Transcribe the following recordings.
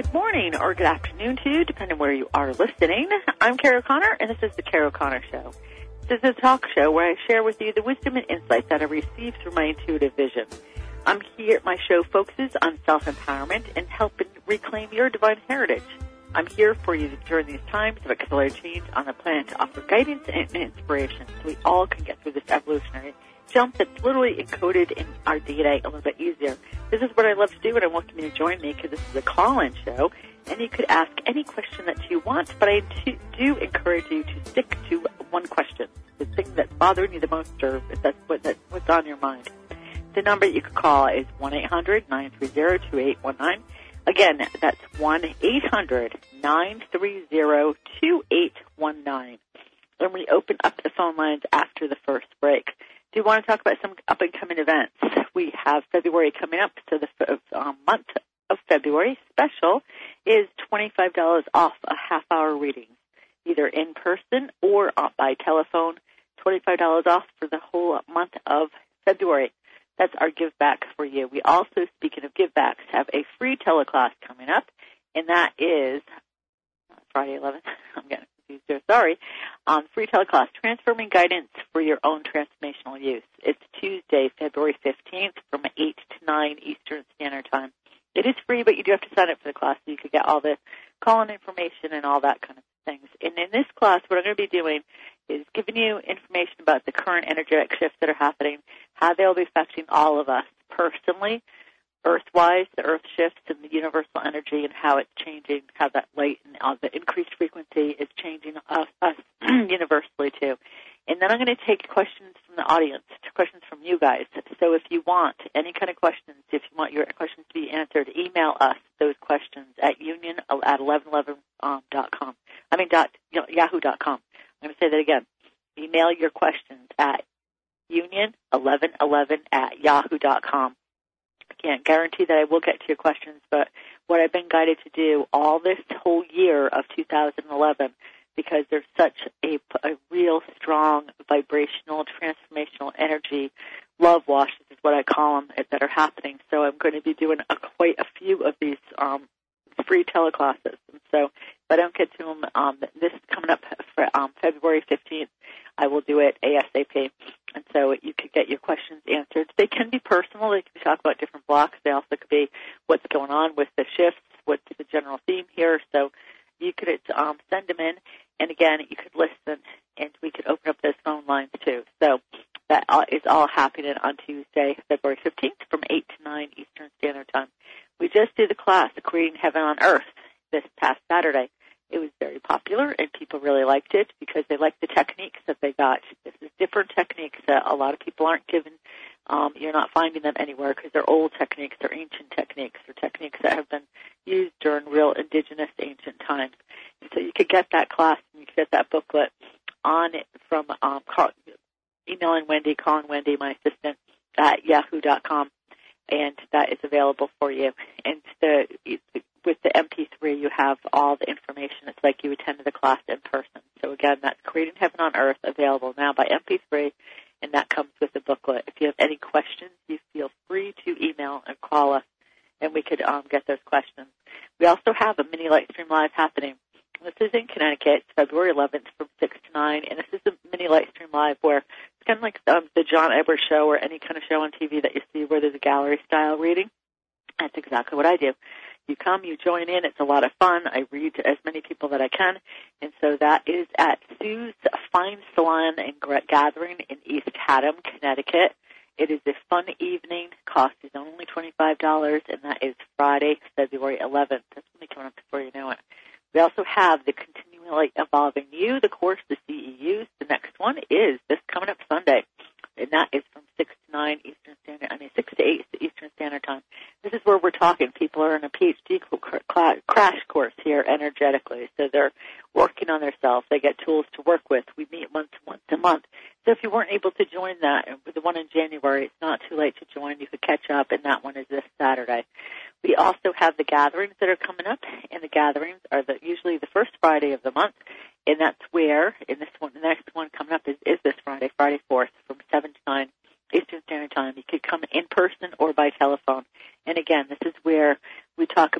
good morning or good afternoon to you, depending where you are listening. I'm Carol O'Connor, and this is the Carol O'Connor Show. This is a talk show where I share with you the wisdom and insights that I received through my intuitive vision. I'm here, my show focuses on self-empowerment and helping reclaim your divine heritage. I'm here for you during these times of accelerated change on the planet to offer guidance and inspiration so we all can get through this evolutionary jump that's literally encoded in our DNA a little bit easier. This is what I love to do, and I welcome you to join me because this is a call-in show, and you could ask any question that you want, but I do encourage you to stick to one question, the thing that's bothering you the most, or if that's what's on your mind. The number you can call is 1-800-930-2819. Again, that's 1-800-930-2819. And we open up the phone lines after the first break. Do you want to talk about some up-and-coming events? We have February coming up, so the month of February special is $25 off a half-hour reading, either in person or by telephone, $25 off for the whole month of February. That's our give back for you. We also, speaking of give backs, have a free teleclass coming up, and that is Friday 11th. I'm getting confused here. Sorry. Free teleclass, Transforming Guidance for Your Own Transformational Use. It's Tuesday, February 15th from 8 to 9 Eastern Standard Time. It is free, but you do have to sign up for the class so you could get all the call-in information and all that kind of things. And in this class, what I'm going to be doing is giving you information about the current energetic shifts that are happening, how they'll be affecting all of us personally, Earth-wise, the Earth shifts and the universal energy and how it's changing, how that light and the increased frequency is changing us universally too. And then I'm going to take questions from the audience, questions from you guys. So if you want any kind of questions, if you want your questions to be answered, email us those questions at union@1111.com. Yahoo.com. I'm going to say that again. Email your questions at union1111@yahoo.com. I can't guarantee that I will get to your questions, but what I've been guided to do all this whole year of 2011, because there's such a real strong vibrational, transformational energy, love washes is what I call them, that are happening. So I'm going to be doing quite a few of these free teleclasses. And so if I don't get to them, this is coming up for February 15th. I will do it ASAP. And so you could get your questions answered. They can be personal. They can talk about different blocks. They also could be what's going on with the shifts, what's the general theme here. So you could send them in. And again, you could listen, and we could open up those phone lines too. So that is all happening on Tuesday, February 15th from 8 to 9 Eastern Standard Time. We just did the class, Creating Heaven on Earth, this past Saturday. It was very popular, and people really liked it because they liked the techniques that they got. This is different techniques that a lot of people aren't given. You're not finding them anywhere because they're old techniques, they're ancient techniques, they're techniques that have been used during real indigenous ancient times. And so you could get that class and you could get that booklet on it from emailing Wendy, calling Wendy, my assistant, at yahoo.com, and that is available for you. And with the MP3, you have all the information. It's like you attended the class in person. So again, that's Creating Heaven on Earth, available now by MP3, and that comes with the booklet. If you have any questions, you feel free to email and call us, and we could get those questions. We also have a mini Lightstream Live happening. This is in Connecticut. It's February 11th from 6 to 9, and this is a mini Lightstream Live where it's kind of like the John Edwards show or any kind of show on TV that you see where there's a gallery-style reading. That's exactly what I do. You come, you join in. It's a lot of fun. I read to as many people that I can. And so that is at Sue's Fine Salon and Gathering in East Haddam, Connecticut. It is a fun evening. Cost is only $25, and that is Friday, February 11th. That's going to be coming up before you know it. We also have the Continually Evolving You, the course, the CEUs. The next one is this coming up Sunday, and that is from 6 to 8 Eastern Standard Time. This is where we're talking. People are in a PhD crash course here energetically, so they're working on themselves. They get tools to work with. We meet once a month. So if you weren't able to join that, with the one in January, it's not too late to join. You could catch up, and that one is this Saturday. We also have the gatherings that are coming up, and the gatherings are usually the first Friday of the month, and that's where, in this one, the next one coming up is this Friday, Friday 4th, from 7 to 9 Eastern Standard Time. You could come in person or by telephone. And again, this is where we talk about the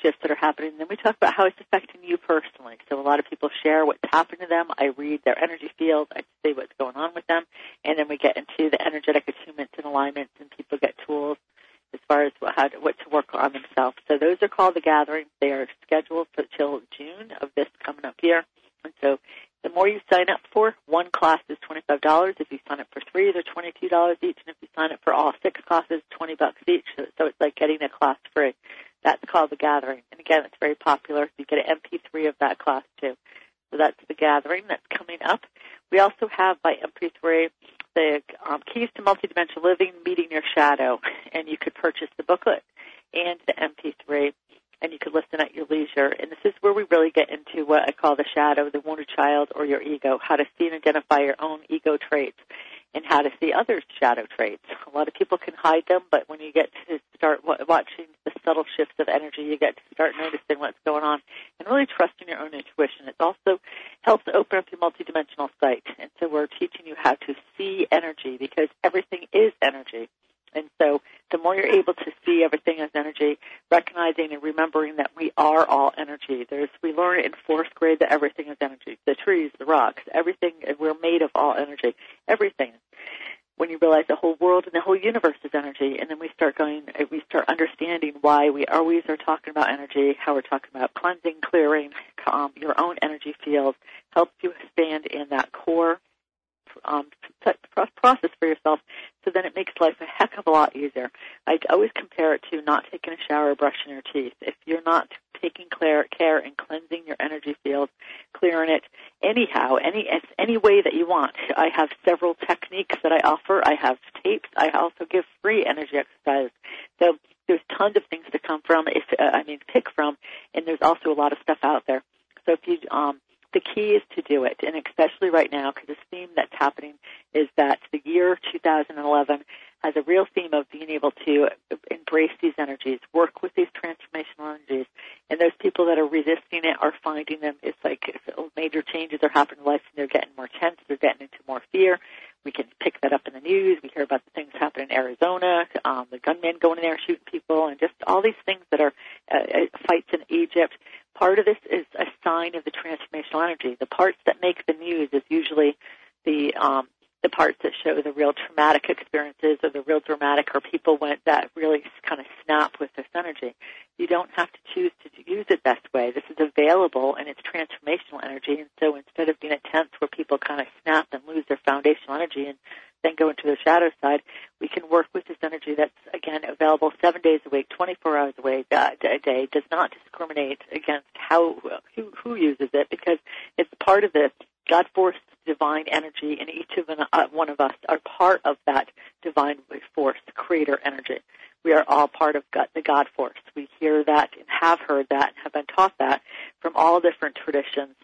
shifts that are happening. And then we talk about how it's affecting you personally. So a lot of people share what's happened to them. I read their energy field. I say what's going on with them. And then we get into the energetic attunements and alignments, and people get tools as far as what to work on themselves. So those are called the gatherings. They are scheduled till June of this coming up year. And so the more you sign up for, one class is $25. If you sign up for 3, they're $22 each. And if you sign up for all 6 classes, $20 each. So it's like getting a class free. That's called the gathering. And again, it's very popular. You get an MP3 of that class too. So that's the gathering that's coming up. We also have by MP3 the Keys to Multidimensional Living, Meeting Your Shadow. And you could purchase the booklet and the MP3. And you could listen at your leisure. And this is where we really get into what I call the shadow, the wounded child, or your ego, how to see and identify your own ego traits and how to see others' shadow traits. A lot of people can hide them, but when you get to start watching the subtle shifts of energy, you get to start noticing what's going on and really trusting your own intuition. It also helps open up your multidimensional sight. And so we're teaching you how to see energy because everything is energy. And so the more you're able to see everything as energy, recognizing and remembering that we are all energy. We learn in 4th grade that everything is energy. The trees, the rocks, everything, we're made of all energy. Everything. When you realize the whole world and the whole universe is energy, and then we start understanding why we always are talking about energy, how we're talking about cleansing, clearing, your own energy field, helps you stand in that core process for yourself, so then it makes life a heck of a lot easier. I always compare it to not taking a shower or brushing your teeth. If you're not taking care and cleansing your energy field, clearing it anyhow, any way that you want. I have several techniques that I offer. I have tapes. I also give free energy exercises. So there's tons of things to pick from, and there's also a lot of stuff out there. So if you the key is to do it, and especially right now, because this theme that's happening is that the year 2011 has a real theme of being able to embrace these energies, work with these transformational energies, and those people that are resisting it are finding them. It's like major changes are happening in life, and they're getting more tense, they're getting into more fear. We can pick that up in the news. We hear about the things happening in Arizona, the gunmen going in there shooting people, and just all these things that are fights in Egypt. Part of this is a sign of the transformational energy. The parts that make the news is usually the parts that show the real traumatic experiences or the real dramatic or people that really kind of snap with this energy. You don't have to choose to use it that way. This is available, and it's transformational energy. And so instead of being intense where people kind of snap and lose their foundational energy and then go into the shadow side, we can work with this energy that's, again, available 7 days a week, 24 hours a day, does not discriminate against who uses it, because it's part of the God force divine energy, and each of one of us are part of that divine force, creator energy. We are all part of the God force. We hear that and have heard that and have been taught that from all different traditions,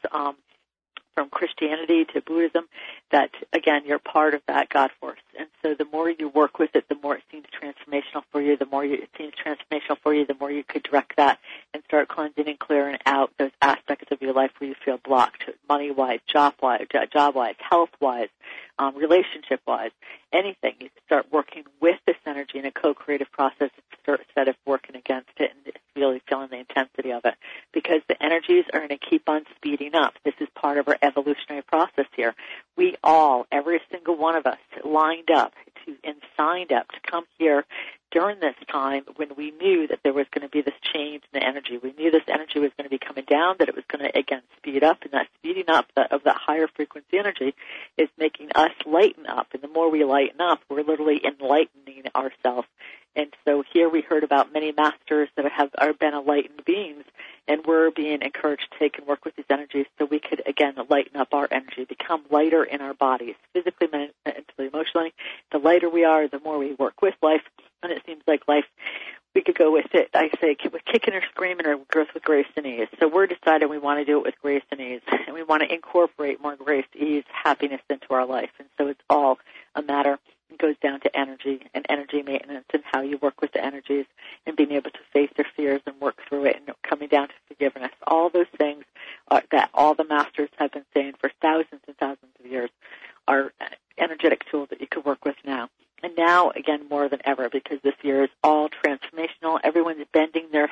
from Christianity to Buddhism, that, again, you're part of that God force. And so the more you work with it, the more it seems transformational for you. The more it seems transformational for you, the more you could direct that and start cleansing and clearing out those aspects of your life where you feel blocked, money-wise, job-wise, health-wise, relationship-wise, anything. You start working with this energy in a co-creative process instead of working against it and really feeling the intensity of it, because the energies are going to keep on speeding up. This is part of our evolutionary process here. We all, every single one of us, lined up and signed up to come here during this time when we knew that there was going to be this change in the energy. We knew this energy was going to be coming down, that it was going to, again, speed up, and that speeding up of that higher frequency energy is making us lighten up. And the more we lighten up, we're literally enlightening ourselves. And so here we heard about many masters that are been enlightened beings, and we're being encouraged to take and work with these energies so we could, again, lighten up our energy, become lighter in our bodies, physically, mentally, emotionally. The lighter we are, the more we work with life, and it seems like life, we could go with it, I say, with kicking or screaming or growth with grace and ease. So we're deciding we want to do it with grace and ease, and we want to incorporate more grace, ease, happiness into our life. And so it's all a matter. It goes down to energy and energy maintenance and how you work with the energies and being able to face their fears and work through it and coming down to forgiveness. All those things that all the masters have been saying for thousands and thousands of years are energetic tools that you can work with now. And now, again, more than ever, because this year is all transformational. Everyone's bending their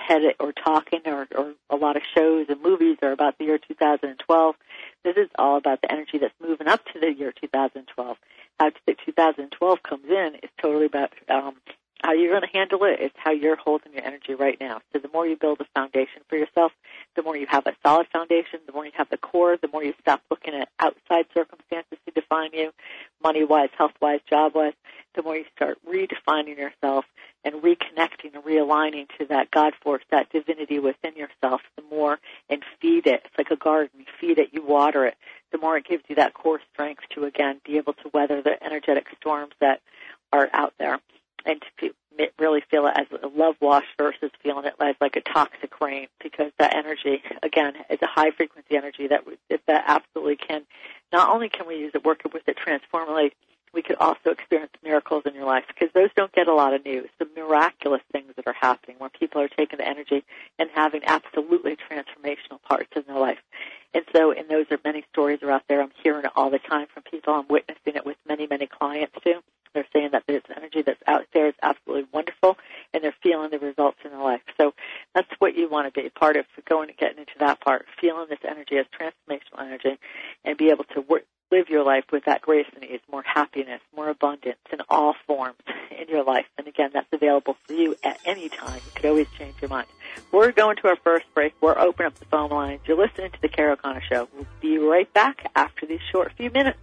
ahead or talking or a lot of shows and movies are about the year 2012. This is all about the energy that's moving up to the year 2012. How 2012 comes in is totally about how you're going to handle it. It's how you're holding your energy right now. So the more you build a foundation for yourself, the more you have a solid foundation, the more you have the core, the more you stop looking at outside circumstances to define you, money-wise, health-wise, job-wise, the more you start redefining yourself and reconnecting and realigning to that God force, that divinity within yourself, the more, and feed it. It's like a garden. You feed it, you water it. The more it gives you that core strength to, again, be able to weather the energetic storms that are out there, and to really feel it as a love wash versus feeling it as like a toxic rain, because that energy, again, is a high-frequency energy that absolutely can, not only can we use it, work with it transformatively, we could also experience miracles in your life, because those don't get a lot of news, the miraculous things that are happening where people are taking the energy and having absolutely transformational parts in their life. And so, and those are many stories are out there. I'm hearing it all the time from people. I'm witnessing it with many, many clients too. They're saying that this energy that's out there is absolutely wonderful, and they're feeling the results in their life. So that's what you want to be part of, going and getting into that part, feeling this energy as transformational energy, and be able to live your life with that grace and ease, more happiness, more abundance in all forms in your life. And again, that's available for you at any time. You could always change your mind. We're going to our first break. We're opening up the phone lines. You're listening to the Carol O'Connor Show. We'll be right back after these short few minutes.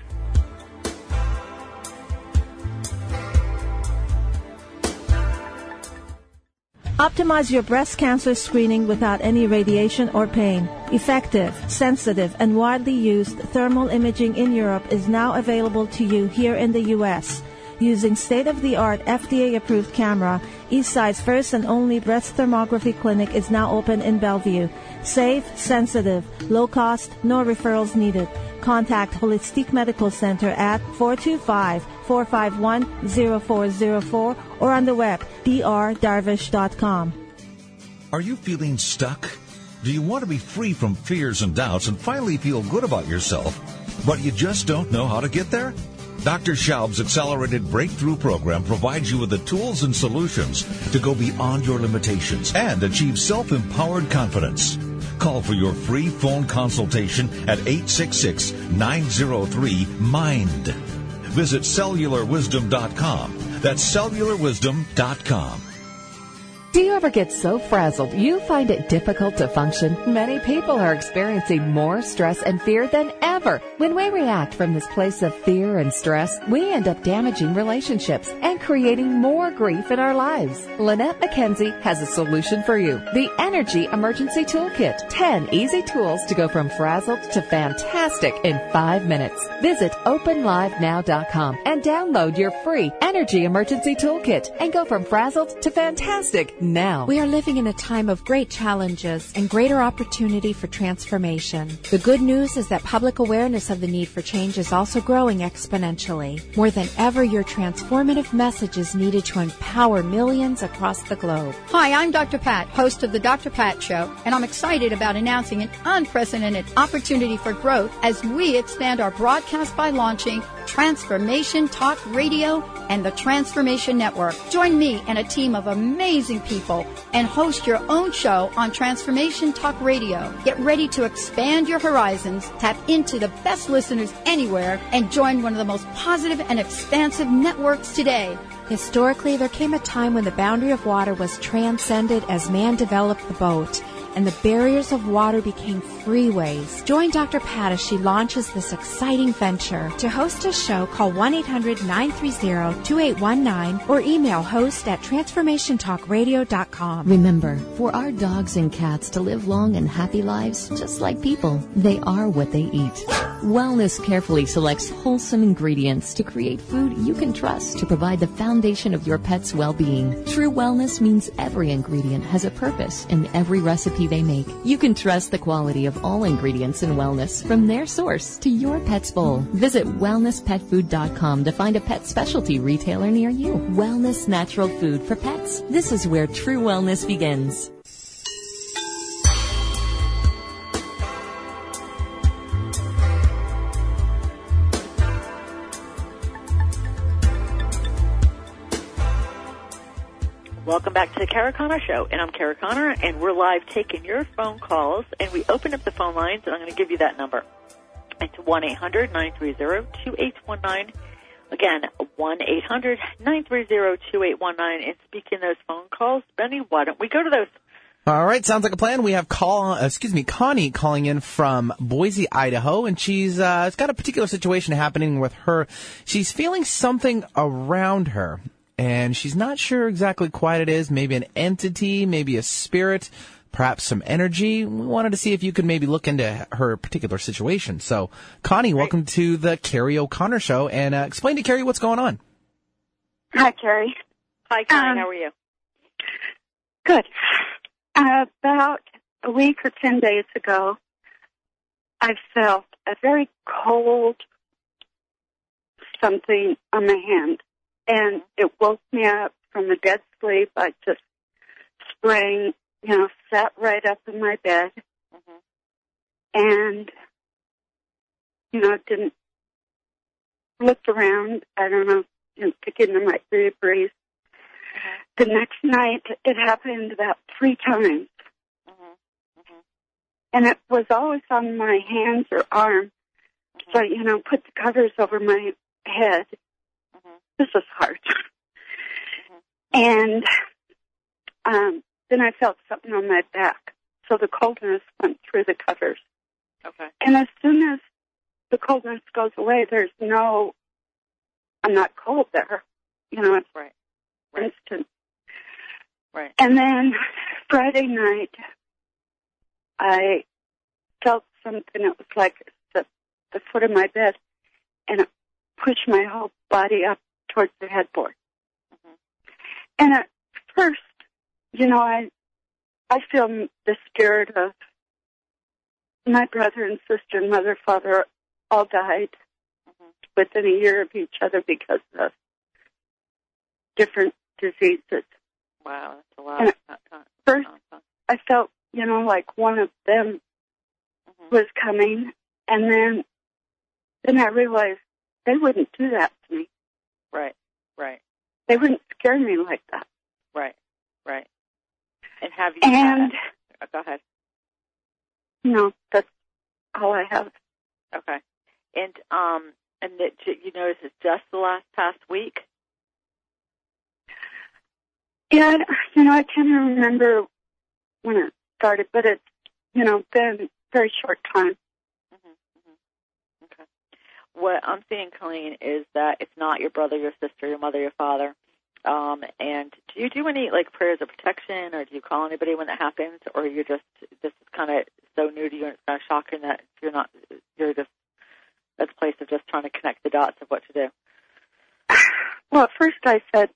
Optimize your breast cancer screening without any radiation or pain. Effective, sensitive, and widely used thermal imaging in Europe is now available to you here in the U.S. Using state-of-the-art FDA-approved camera, Eastside's first and only breast thermography clinic is now open in Bellevue. Safe, sensitive, low cost, no referrals needed. Contact Holistic Medical Center at 425-451-0404 or on the web, drdarvish.com. Are you feeling stuck? Do you want to be free from fears and doubts and finally feel good about yourself, but you just don't know how to get there? Dr. Schaub's Accelerated Breakthrough Program provides you with the tools and solutions to go beyond your limitations and achieve self-empowered confidence. Call for your free phone consultation at 866-903-MIND. Visit cellularwisdom.com. That's cellularwisdom.com. Do you ever get so frazzled you find it difficult to function? Many people are experiencing more stress and fear than ever. When we react from this place of fear and stress, we end up damaging relationships and creating more grief in our lives. Lynette McKenzie has a solution for you. The Energy Emergency Toolkit. 10 easy tools to go from frazzled to fantastic in 5 minutes. Visit openlivenow.com and download your free Energy Emergency Toolkit and go from frazzled to fantastic now. We are living in a time of great challenges and greater opportunity for transformation. The good news is that public awareness of the need for change is also growing exponentially. More than ever, your transformative message is needed to empower millions across the globe. Hi, I'm Dr. Pat, host of the Dr. Pat Show, and I'm excited about announcing an unprecedented opportunity for growth as we expand our broadcast by launching Transformation Talk Radio and the Transformation Network. Join me and a team of amazing people and host your own show on Transformation Talk Radio. Get ready to expand your horizons, tap into the best listeners anywhere, and join one of the most positive and expansive networks today. Historically, there came a time when the boundary of water was transcended as man developed the boat, and the barriers of water became freeways. Join Dr. Pat as she launches this exciting venture. To host a show, call 1-800-930-2819 or email host@transformationtalkradio.com. Remember, for our dogs and cats to live long and happy lives, just like people, they are what they eat. Wellness carefully selects wholesome ingredients to create food you can trust to provide the foundation of your pet's well-being. True wellness means every ingredient has a purpose in every recipe they make. You can trust the quality of all ingredients in wellness from their source to your pet's bowl. Visit wellnesspetfood.com to find a pet specialty retailer near you. Wellness natural food for pets. This is where true wellness begins. Welcome back to the Kara Connor Show, and I'm Kara Connor, and we're live taking your phone calls, and we opened up the phone lines, and I'm going to give you that number. It's 1-800-930-2819. Again, 1-800-930-2819. And speaking of those phone calls, Benny, why don't we go to those? All right, sounds like a plan. We have Connie calling in from Boise, Idaho, and she's got a particular situation happening with her. She's feeling something around her, and she's not sure exactly what it is. Maybe an entity, maybe a spirit, perhaps some energy. We wanted to see if you could maybe look into her particular situation. So, Connie, welcome to the Carrie O'Connor Show, and explain to Carrie what's going on. Hi, Carrie. Hi, Connie. How are you? Good. About a week or 10 days ago, I felt a very cold something on my hand, and it woke me up from a dead sleep. I just sprang, sat right up in my bed, and, didn't look around. I don't know, thinking I might be a breeze. The next night, it happened about 3 times. And it was always on my hands or arm. So, put the covers over my head. This was hard. And then I felt something on my back. So the coldness went through the covers. Okay. And as soon as the coldness goes away, I'm not cold there. It's right. Instant. Right. And then Friday night, I felt something. It was like the foot of my bed, and it pushed my whole body up towards the headboard. And at first, I feel the spirit of my brother and sister, mother, father, all died within a year of each other because of different diseases. Wow, that's a lot. And first, I felt, like one of them was coming, and then I realized they wouldn't do that to me. Right. They wouldn't scare me like that. Right. And have you go ahead. No, that's all I have. Okay. And that you notice it's just the past week? Yeah, I can't remember when it started, but it's, been a very short time. Okay. What I'm seeing, Colleen, is that it's not your brother, your sister, your mother, your father. And do you do any, prayers of protection, or do you call anybody when that happens, or you're just, this is kind of so new to you and it's kind of shocking that you're just at the place of just trying to connect the dots of what to do? Well, at first I said,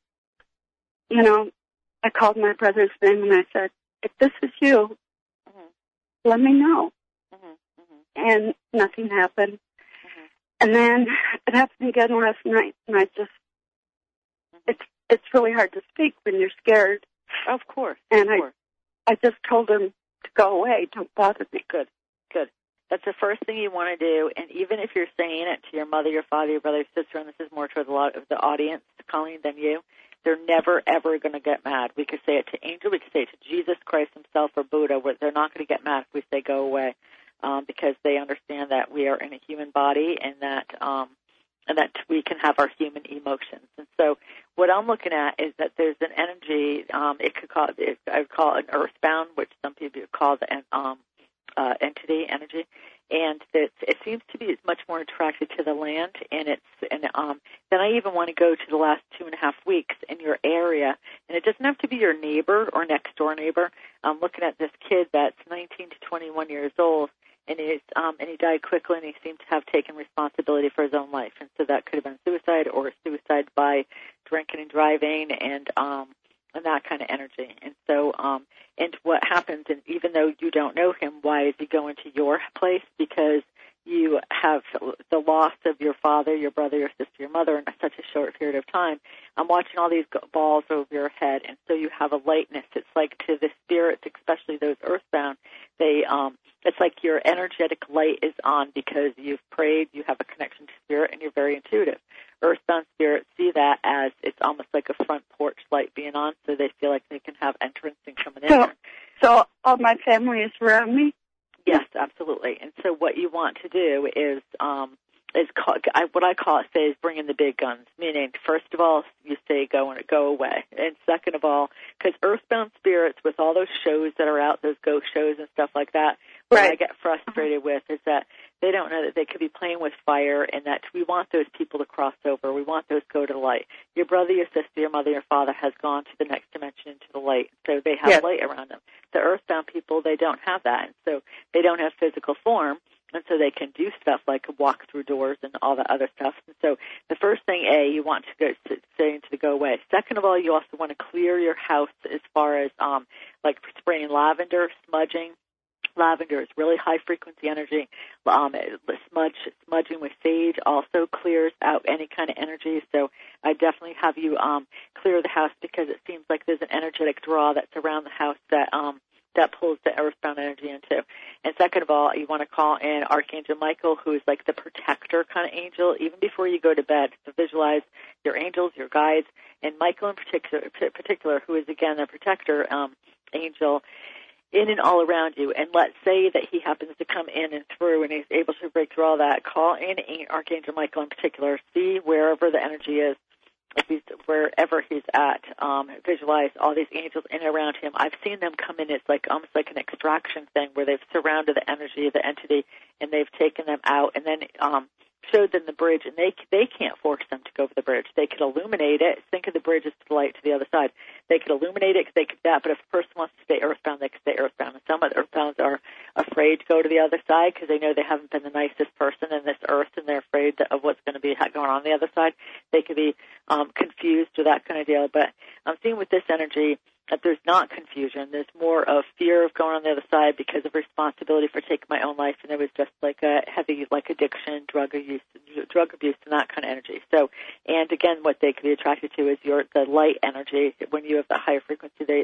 I called my brother's name and I said, if this is you, let me know. And nothing happened. And then it happened again last night, and I just, it's really hard to speak when you're scared. Of course. And I just told him to go away, don't bother me. Good. That's the first thing you want to do, and even if you're saying it to your mother, your father, your brother, your sister, and this is more towards a lot of the audience, Colleen, than you, they're never, ever going to get mad. We could say it to Angel, we could say it to Jesus Christ himself or Buddha, where they're not going to get mad if we say go away, because they understand that we are in a human body and that we can have our human emotions. And so what I'm looking at is that there's an energy, I would call it an earthbound, which some people call the entity, energy, and that it seems to be much more attracted to the land, and then I even want to go to the last 2.5 weeks in your area, and it doesn't have to be your neighbor or next door neighbor. I'm looking at this kid that's 19 to 21 years old, and he died quickly, and he seemed to have taken responsibility for his own life, and so that could have been suicide or suicide by drinking and driving, and that kind of energy. And so, and what happens, and even though you don't know him, why is he going to your place? Because you have the loss of your father, your brother, your sister, your mother in such a short period of time. I'm watching all these balls over your head, and so you have a lightness. It's like to the spirits, especially those earthbound, it's like your energetic light is on because you've prayed, you have a connection to spirit, and you're very intuitive. Earthbound spirits see that as it's almost like a front porch light being on, so they feel like my family is around me? Yes, absolutely. And so what you want to do is what I call it, say, is bring in the big guns, meaning, first of all, you say go away. And second of all, because earthbound spirits, with all those shows that are out, those ghost shows and stuff like that, what I get frustrated with is that they don't know that they could be playing with fire, and that we want those people to cross over. We want those to go to the light. Your brother, your sister, your mother, your father has gone to the next dimension, into the light, so they have light around them. The earthbound people, they don't have that, and so they don't have physical form, and so they can do stuff like walk through doors and all that other stuff. And so the first thing, you want to say to go away. Second of all, you also want to clear your house as far as like spraying lavender, smudging. Lavender is really high-frequency energy. Smudging with sage also clears out any kind of energy. So I definitely have you clear the house, because it seems like there's an energetic draw that's around the house that pulls the earthbound energy into. And second of all, you want to call in Archangel Michael, who is like the protector kind of angel, even before you go to bed, to visualize your angels, your guides, and Michael in particular, who is, again, the protector angel, in and all around you. And let's say that he happens to come in and through, and he's able to break through all that. Call in Archangel Michael in particular. See wherever the energy is, wherever he's at. Visualize all these angels in and around him. I've seen them come in. It's like almost like an extraction thing, where they've surrounded the energy of the entity, and they've taken them out, and then showed them the bridge, and they can't force them to go over the bridge. They could illuminate it. Think of the bridge as the light to the other side. They could illuminate it, they could that, but if a person wants to stay earthbound, they can stay earthbound. And some of the earthbounds are afraid to go to the other side, because they know they haven't been the nicest person in this earth, and they're afraid of what's going to be going on the other side. They could be confused or that kind of deal. But I'm seeing with this energy that there's not confusion. There's more of fear of going on the other side because of responsibility for taking my own life, and it was just like a heavy, like addiction, drug abuse, and that kind of energy. So, and again, what they could be attracted to is the light energy. When you have the higher frequency, they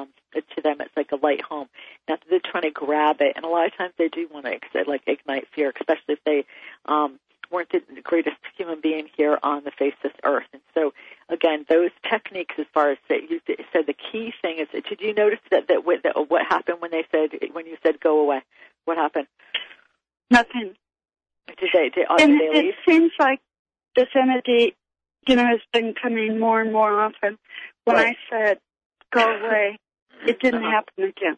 to them it's like a light home. Now they're trying to grab it, and a lot of times they do want to ignite fear, especially if they weren't the greatest human being here on the face of this earth. And so, again, those techniques, as far as you said, the key thing is, did you notice that what happened when you said go away? What happened? Nothing. Did they it leave? Seems like this entity, has been coming more and more often. When I said go away, it didn't happen again.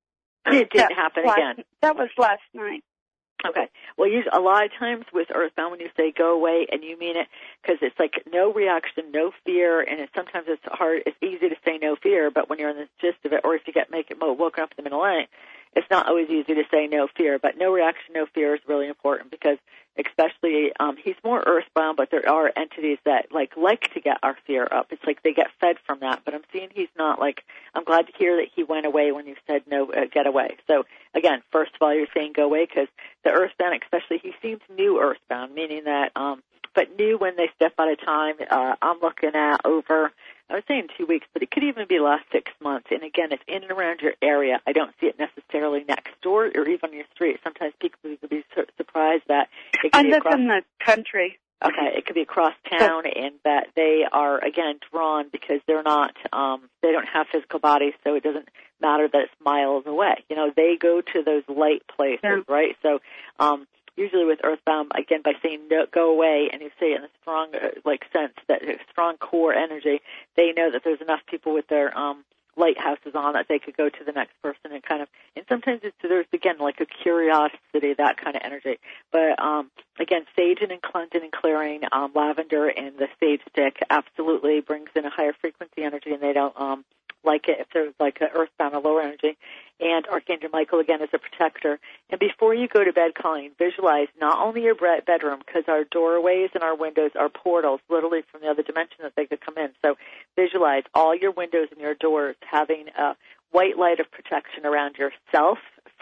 It didn't happen again. That was last night. Okay. Well, a lot of times with earthbound, when you say go away, and you mean it, because it's like no reaction, no fear, and sometimes it's hard. It's easy to say no fear, but when you're in the gist of it, or if you make it woken up in the middle of the night, it's not always easy to say no fear. But no reaction, no fear is really important, because especially he's more earthbound, but there are entities that like to get our fear up. It's like they get fed from that. But I'm seeing he's not like. I'm glad to hear that he went away when you said no, get away. So again, first of all, you're saying go away, because the earthbound, especially, he seems new earthbound, meaning that, but new when they step out of time. I'm looking at over, I was saying 2 weeks, but it could even be the last 6 months. And again, it's in and around your area. I don't see it necessarily next door or even on your street. Sometimes people could be surprised that it could be across in the country. Okay, it could be across town, and that they are, again, drawn because they're not, they don't have physical bodies, so it doesn't matter that it's miles away. They go to those light places, right? So, usually with earthbound, again, by saying no, go away, and you say it in a strong, sense, that strong core energy, they know that there's enough people with their, lighthouses on that they could go to the next person and and sometimes there's again like a curiosity, that kind of energy. But again, saging and cleansing and clearing, lavender and the sage stick absolutely brings in a higher frequency energy, and they don't like it if there's like an earthbound or lower energy. And Archangel Michael, again, is a protector. And before you go to bed, Colleen, visualize not only your bedroom, because our doorways and our windows are portals, literally from the other dimension that they could come in. So visualize all your windows and your doors having a white light of protection around yourself.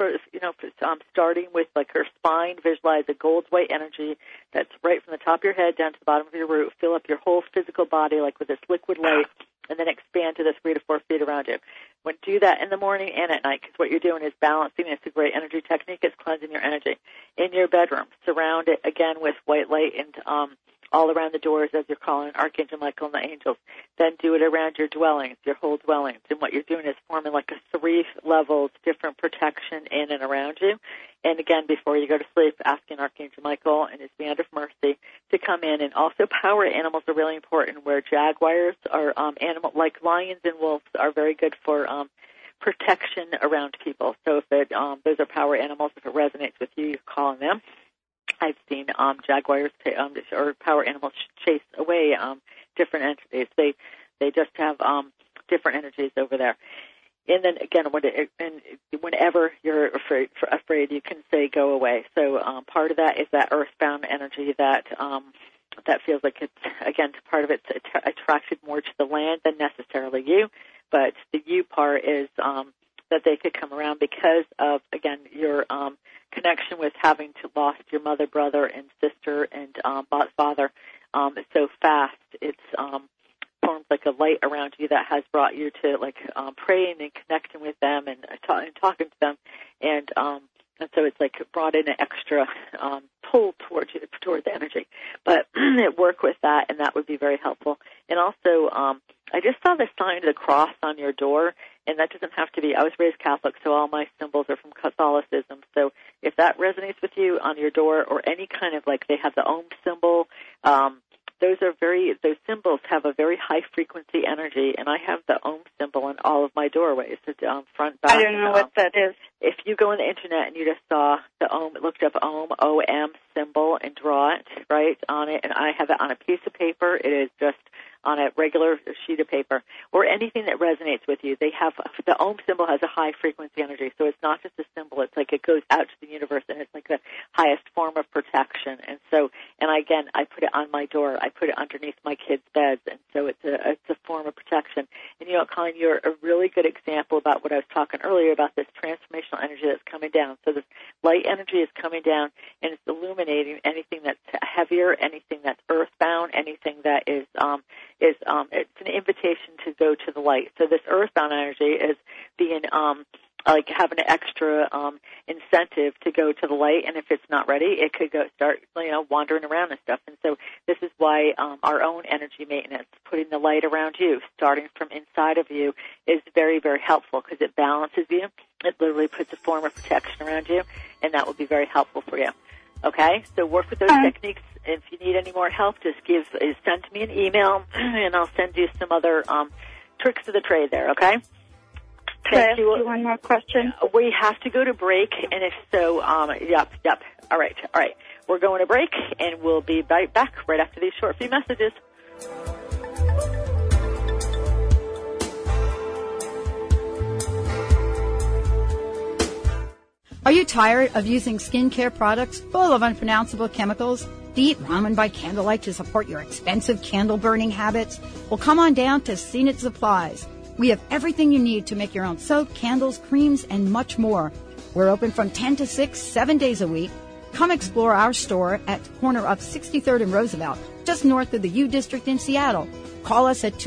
Starting with like your spine, visualize a gold white energy that's right from the top of your head down to the bottom of your root. Fill up your whole physical body like with this liquid light, and then expand to the 3 to 4 feet around you. When do that in the morning and at night, because what you're doing is balancing. It's a great energy technique. It's cleansing your energy. In your bedroom, surround it again with white light and all around the doors as you're calling Archangel Michael and the angels. Then do it around your dwellings, your whole dwellings. And what you're doing is forming like a 3 levels, different protection in and around you. And again, before you go to sleep, asking Archangel Michael and his band of mercy to come in. And also power animals are really important, where jaguars are animal like lions and wolves are very good for protection around people. So if it, those are power animals, if it resonates with you, you call on them. I've seen jaguars or power animals chase away different entities. They just have different energies over there. And then again, whenever you're afraid, you can say "go away." So part of that is that earthbound energy that feels like it's, again, part of it's attracted more to the land than necessarily you. But the you part is that they could come around because of, again, your connection with having to lost your mother, brother, and sister and father so fast. It's forms like a light around you that has brought you to praying and connecting with them and talking to them, and so it's like brought in an extra pull towards the energy. But work with that, and that would be very helpful. And also, I just saw the sign of the cross on your door, and that doesn't have to be. I was raised Catholic, so all my symbols are from Catholicism. So if that resonates with you on your door, or any kind of they have the Om symbol. Those symbols have a very high frequency energy, and I have the Om symbol on all of my doorways. It's front, back. I don't know what that is. If you go on the internet and you just saw the Om, looked up Om, O-M symbol, and draw it right on it, and I have it on a piece of paper. It is just on a regular sheet of paper, or anything that resonates with you. They have the Om symbol has a high frequency energy, so it's not just a symbol. It's like it goes out to the universe, and it's like the highest form of protection. And so, I put it on my door. I put it underneath my kids' beds, and so it's a form of protection. And Colleen, you're a really good example about what I was talking earlier about this transformational energy that's coming down. So this light energy is coming down, and it's illuminating anything that's heavier, anything that's earthbound, anything that is it's an invitation to go to the light. So this earthbound energy is being having an extra incentive to go to the light, and if it's not ready, it could start wandering around and stuff. And so this is why our own energy maintenance, putting the light around you, starting from inside of you, is very, very helpful, because it balances you. It literally puts a form of protection around you, and that will be very helpful for you. Okay, so work with those techniques. If you need any more help, just send me an email, and I'll send you some other tricks of the trade there. Okay. Can I ask you one more question? We have to go to break, and if so, yep. All right. We're going to break, and we'll be back right after these short few messages. Are you tired of using skincare products full of unpronounceable chemicals? Do you eat ramen by candlelight to support your expensive candle-burning habits? Well, come on down to Zenith Supplies. We have everything you need to make your own soap, candles, creams, and much more. We're open from 10 to 6, 7 days a week. Come explore our store at the corner of 63rd and Roosevelt, just north of the U District in Seattle. Call us at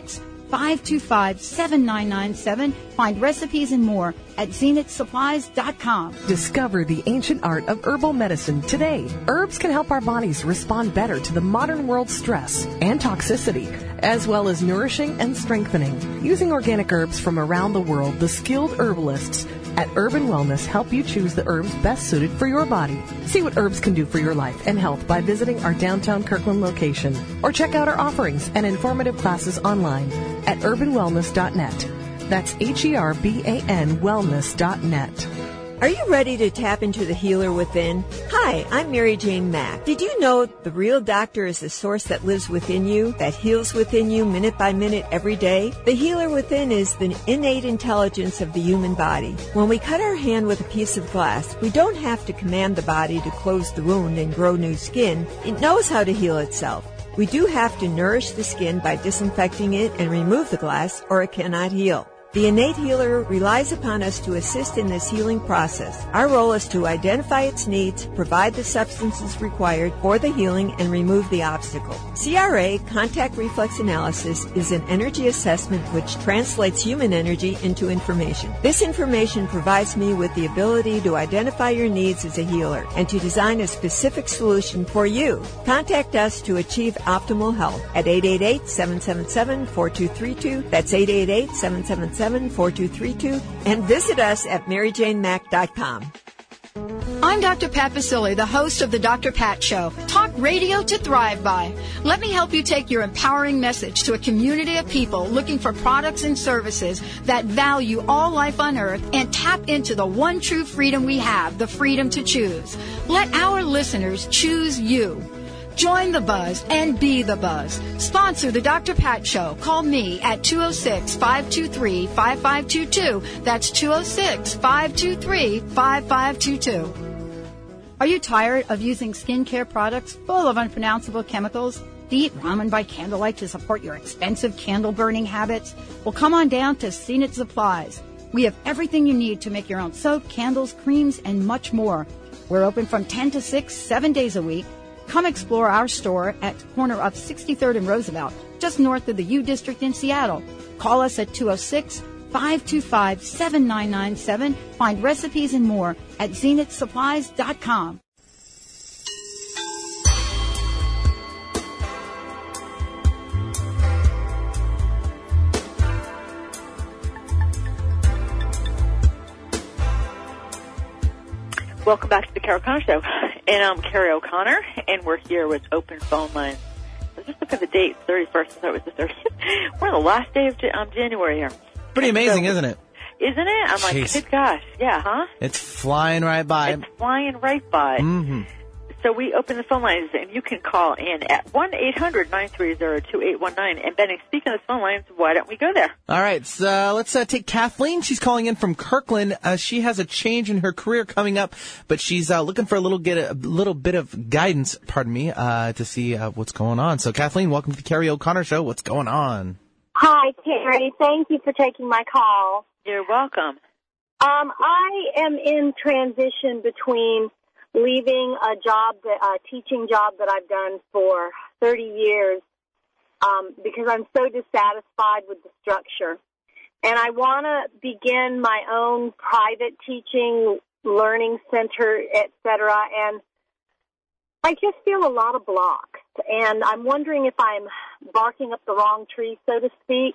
206-525-7997. Find recipes and more at zenithsupplies.com. Discover the ancient art of herbal medicine today. Herbs can help our bodies respond better to the modern world's stress and toxicity, as well as nourishing and strengthening. Using organic herbs from around the world, the skilled herbalists at Urban Wellness help you choose the herbs best suited for your body. See what herbs can do for your life and health by visiting our downtown Kirkland location, or check out our offerings and informative classes online at urbanwellness.net. That's HERBAN wellness.net. Are you ready to tap into the healer within? Hi, I'm Mary Jane Mack. Did you know the real doctor is the source that lives within you, that heals within you minute by minute every day? The healer within is the innate intelligence of the human body. When we cut our hand with a piece of glass, we don't have to command the body to close the wound and grow new skin. It knows how to heal itself. We do have to nourish the skin by disinfecting it and remove the glass, or it cannot heal. The innate healer relies upon us to assist in this healing process. Our role is to identify its needs, provide the substances required for the healing, and remove the obstacle. CRA, contact reflex analysis, is an energy assessment which translates human energy into information. This information provides me with the ability to identify your needs as a healer and to design a specific solution for you. Contact us to achieve optimal health at 888-777-4232. That's 888-777-4232, and visit us at MaryJaneMack.com. I'm Dr. Pat Basile, the host of the Dr. Pat Show. Talk radio to thrive by. Let me help you take your empowering message to a community of people looking for products and services that value all life on earth and tap into the one true freedom we have, the freedom to choose. Let our listeners choose you. Join the buzz and be the buzz. Sponsor the Dr. Pat Show. Call me at 206-523-5522. That's 206-523-5522. Are you tired of using skincare products full of unpronounceable chemicals? Do you eat ramen by candlelight to support your expensive candle-burning habits? Well, come on down to Zenith Supplies. We have everything you need to make your own soap, candles, creams, and much more. We're open from 10 to 6, 7 days a week. Come explore our store at the corner of 63rd and Roosevelt, just north of the U District in Seattle. Call us at 206-525-7997. Find recipes and more at zenithsupplies.com. Welcome back to the Carol O'Connor Show. And I'm Carrie O'Connor, and we're here with open phone lines. I was just looking at the date, 31st. I thought it was the 30th. We're on the last day of January here. Pretty amazing, isn't it? Isn't it? I'm like, good gosh. Yeah, huh? It's flying right by. It's flying right by. Mm-hmm. So we open the phone lines, and you can call in at 1-800-930-2819. And Benny, speaking of the phone lines, why don't we go there? All right, so let's take Kathleen. She's calling in from Kirkland. She has a change in her career coming up, but she's looking for a little bit of guidance, to see what's going on. So, Kathleen, welcome to the Carrie O'Connor Show. What's going on? Hi, Terry. Thank you for taking my call. You're welcome. I am in transition between leaving a teaching job that I've done for 30 years because I'm so dissatisfied with the structure. And I want to begin my own private teaching, learning center, etc. And I just feel a lot of blocks. And I'm wondering if I'm barking up the wrong tree, so to speak.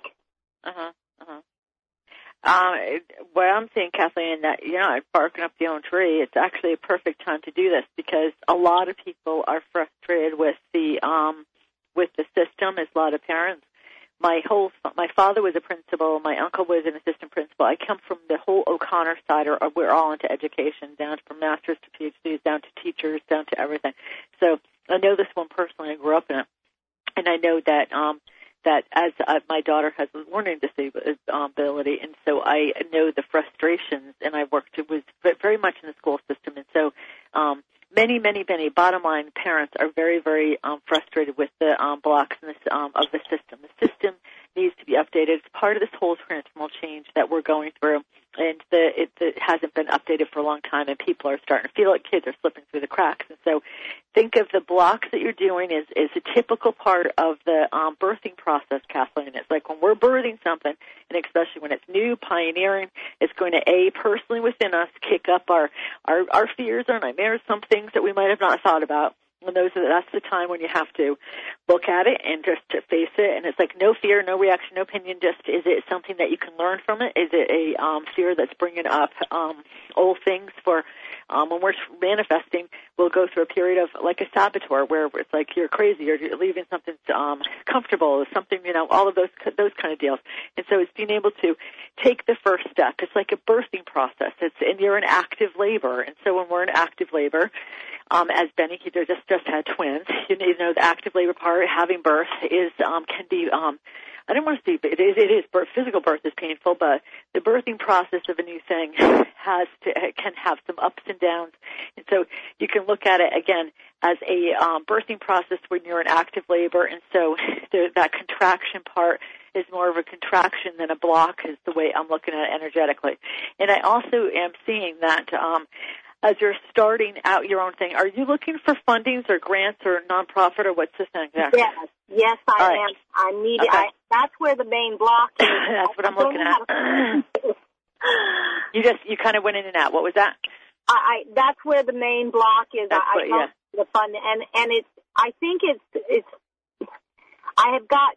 What I'm saying, Kathleen, that barking up the own tree. It's actually a perfect time to do this because a lot of people are frustrated with the system. As a lot of parents, my father was a principal. My uncle was an assistant principal. I come from the whole O'Connor side, or we're all into education, down from masters to PhDs, down to teachers, down to everything. So I know this one personally. I grew up in it, and I know that. That as my daughter has a learning disability, and so I know the frustrations, and I worked was very much in the school system, and so many bottom line parents are very, very frustrated with the blocks in this, of the system. The system needs to be updated. It's part of this whole transformational change that we're going through, and it hasn't been updated for a long time, and people are starting to feel like kids are slipping through the cracks. And so think of the blocks that you're doing as a typical part of the birthing process, Kathleen. It's like when we're birthing something, and especially when it's new, pioneering, it's going to, personally within us, kick up our fears, our nightmares, some things that we might have not thought about. And that's the time when you have to look at it and just to face it. And it's like no fear, no reaction, no opinion. Just is it something that you can learn from it? Is it a fear that's bringing up old things for when we're manifesting? We'll go through a period of like a saboteur where it's like you're crazy, you're leaving something comfortable, something, all of those kind of deals. And so it's being able to take the first step. It's like a birthing process. And you're in active labor. And so when we're in active labor, as Benny, he just had twins. The active labor part, having birth, is can be I don't want to see, but it is physical birth is painful, but the birthing process of a new thing can have some ups and downs. And so you can look at it, again, as a birthing process when you're in active labor, and so that contraction part is more of a contraction than a block, is the way I'm looking at it energetically. And I also am seeing that as you're starting out your own thing, are you looking for fundings or grants or nonprofit, or what's the thing there? Yes, I am. I need it. That's where the main block is. That's what I'm looking at. You kind of went in and out. What was that? That's where the main block is. The fund, and it's. I think it's. I have got.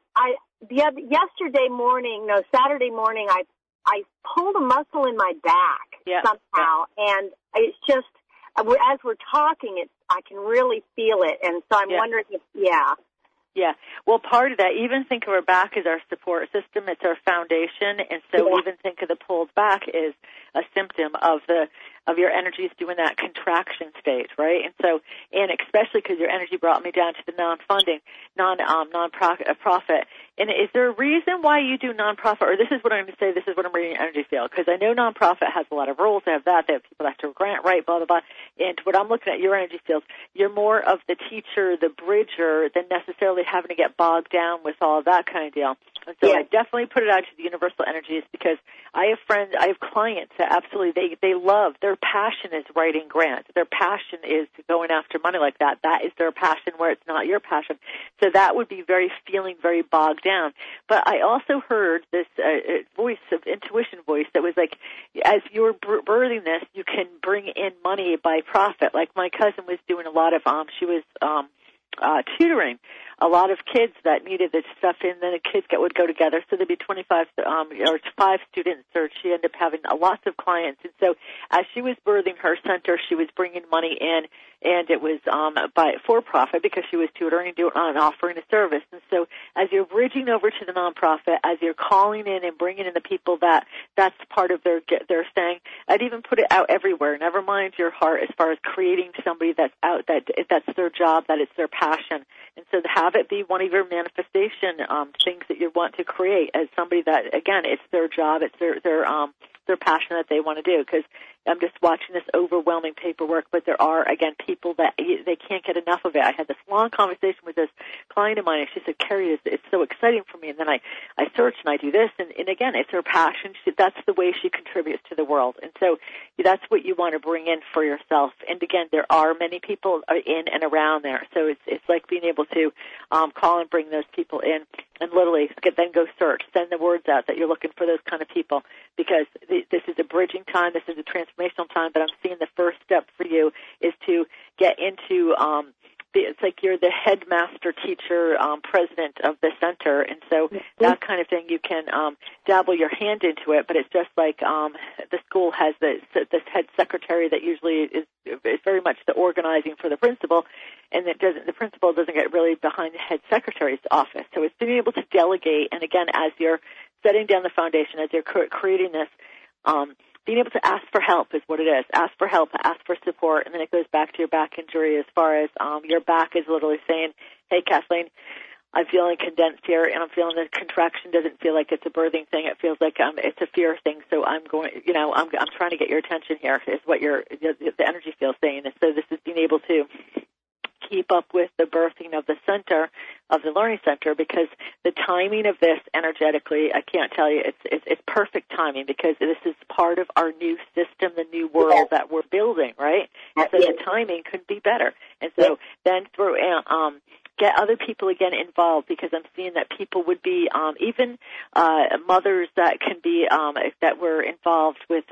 Saturday morning, I pulled a muscle in my back somehow, and it's just as we're talking, I can really feel it, and so I'm wondering if Yeah. Well, part of that, even think of our back as our support system. It's our foundation. And so even think of the pulled back is a symptom of your energies doing that contraction state, right? And so, and especially because your energy brought me down to the non-funding, non-profit. And is there a reason why you do non-profit? Or this is what I'm going to say, this is what I'm reading in energy field. Because I know non-profit has a lot of rules. They have that. They have people that have to grant, right, blah, blah, blah. And what I'm looking at, your energy fields, you're more of the teacher, the bridger, than necessarily having to get bogged down with all of that kind of deal. And so I definitely put it out to the universal energies, because I have clients that absolutely, they love, their passion is writing grants. Their passion is going after money like that. That is their passion, where it's not your passion. So that would be feeling very bogged down. But I also heard this intuition voice that was like, as you're birthing this, you can bring in money by profit. Like my cousin was doing a lot of, she was tutoring a lot of kids that needed this stuff, and then the kids would go together. So there'd be 25 or 5 students, or she ended up having lots of clients. And so as she was birthing her center, she was bringing money in, and it was for profit, because she was tutoring and offering a service. And so as you're bridging over to the nonprofit, as you're calling in and bringing in the people that's part of their saying, I'd even put it out everywhere. Never mind your heart, as far as creating somebody that's out, that's their job, that it's their passion. And so have it be one of your manifestation things that you want to create, as somebody that, again, it's their job, it's their passion that they want to do. Because I'm just watching this overwhelming paperwork, but there are, again, people that they can't get enough of it. I had this long conversation with this client of mine, and she said, Carrie, it's so exciting for me. And then I search and I do this, and again, it's her passion. That's the way she contributes to the world. And so that's what you want to bring in for yourself. And again, there are many people in and around there. So it's like being able to call and bring those people in, and literally then go search, send the words out that you're looking for those kind of people, because this is a bridging time, this is a transformational time. But I'm seeing the first step for you is to get into it's like you're the headmaster teacher, president of the center, and so that kind of thing, you can dabble your hand into it. But it's just like the school has this head secretary that usually is very much the organizing for the principal, and the principal doesn't get really behind the head secretary's office. So it's being able to delegate, and again, as you're setting down the foundation, as you're creating this, being able to ask for help is what it is. Ask for help, ask for support, and then it goes back to your back injury, as far as your back is literally saying, hey, Kathleen, I'm feeling condensed here, and I'm feeling the contraction doesn't feel like it's a birthing thing. It feels like it's a fear thing. So I'm going, I'm trying to get your attention here, is what the energy feels saying. And so this is being able to keep up with the birthing of the center, of the learning center, because the timing of this energetically, I can't tell you, it's perfect timing, because this is part of our new system, the new world that we're building, right? And so the timing couldn't be better. And so then through get other people again involved, because I'm seeing that people would be even mothers that can be that were involved with.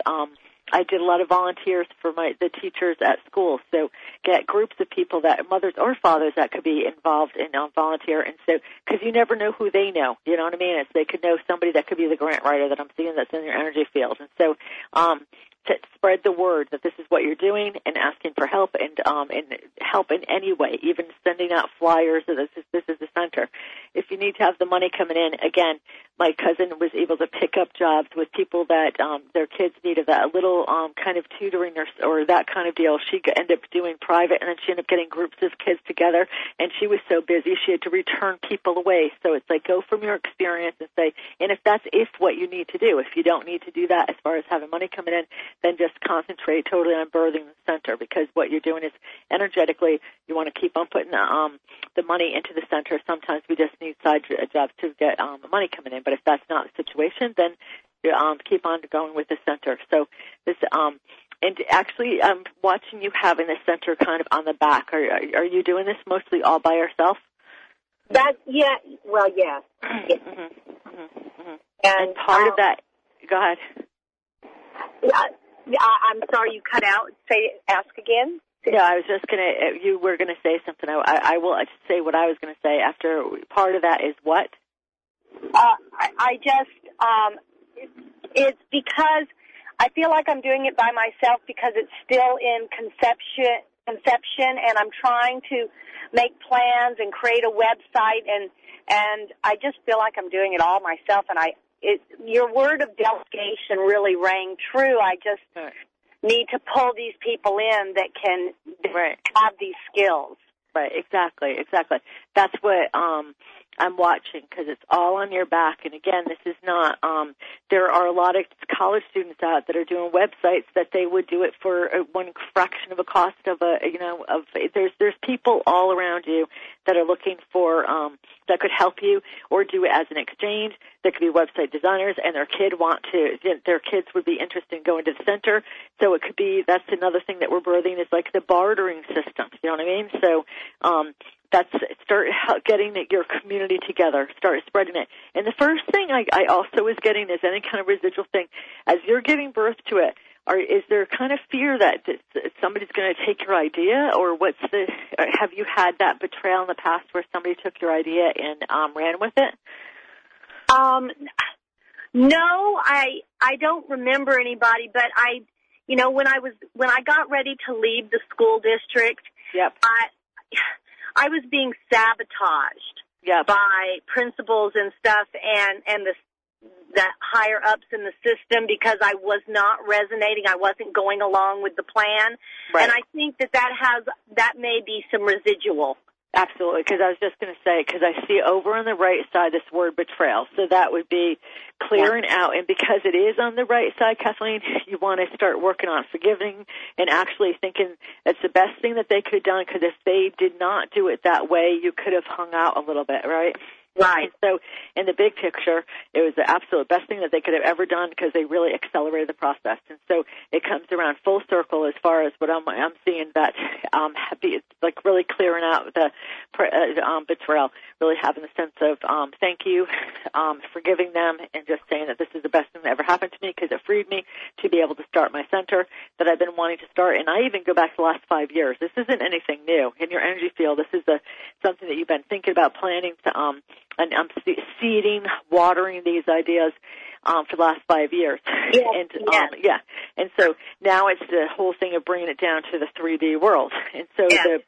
I did a lot of volunteers for the teachers at school, so get groups of people, that mothers or fathers, that could be involved in volunteer. And so, because you never know who they know, you know what I mean? They could know somebody that could be the grant writer that I'm seeing that's in your energy field. And so to spread the word that this is what you're doing, and asking for help, and help in any way, even sending out flyers that this is the center. If you need to have the money coming in, again, my cousin was able to pick up jobs with people that their kids needed that little kind of tutoring or that kind of deal. She ended up doing private, and then she ended up getting groups of kids together, and she was so busy she had to return people away. So it's like, go from your experience and say, and if that's what you need to do. If you don't need to do that as far as having money coming in, then just concentrate totally on birthing the center, because what you're doing is energetically you want to keep on putting the money into the center. Sometimes we just need side jobs to get the money coming in, but if that's not the situation, then you keep on going with the center. So this and actually I'm watching you having the center kind of on the back. Are you doing this mostly all by yourself? That, yeah, well, yeah. And part of that, go ahead. I'm sorry, you cut out. Ask again. Yeah, I was just you were going to say something. I will say what I was going to say after. Part of that is what? It's because I feel like I'm doing it by myself because it's still in conception, and I'm trying to make plans and create a website, and I just feel like I'm doing it all myself. And your word of delegation really rang true. I just need to pull these people in that can have these skills. Right, exactly. That's what I'm watching, because it's all on your back. And again, this is not, there are a lot of college students out that are doing websites that they would do it for one fraction of a cost of there's people all around you that are looking for, that could help you or do it as an exchange. There could be website designers, and their kids would be interested in going to the center. So it could be, that's another thing that we're birthing is like the bartering system. You know what I mean? So, start getting your community together, start spreading it. And the first thing I also was getting is any kind of residual thing. As you're giving birth to it, is there kind of fear that somebody's going to take your idea, or have you had that betrayal in the past where somebody took your idea and ran with it? No, I don't remember anybody, but when I got ready to leave the school district, yep. I was being sabotaged by principals and stuff and the higher ups in the system because I was not resonating. I wasn't going along with the plan. Right. And I think that may be some residual. Absolutely, because I was just going to say, because I see over on the right side this word betrayal. So that would be clearing out. And because it is on the right side, Kathleen, you want to start working on forgiving and actually thinking it's the best thing that they could have done, because if they did not do it that way, you could have hung out a little bit, right? Right. And so in the big picture, it was the absolute best thing that they could have ever done because they really accelerated the process. And so it comes around full circle as far as what I'm seeing, that it's like really clearing out the betrayal, really having the sense of thank you, forgiving them, and just saying that this is the best thing that ever happened to me because it freed me to be able to start my center that I've been wanting to start. And I even go back to the last 5 years. This isn't anything new. In your energy field, this is something that you've been thinking about, planning to and I'm seeding, watering these ideas for the last 5 years. Yes, And so now it's the whole thing of bringing it down to the 3D world. And so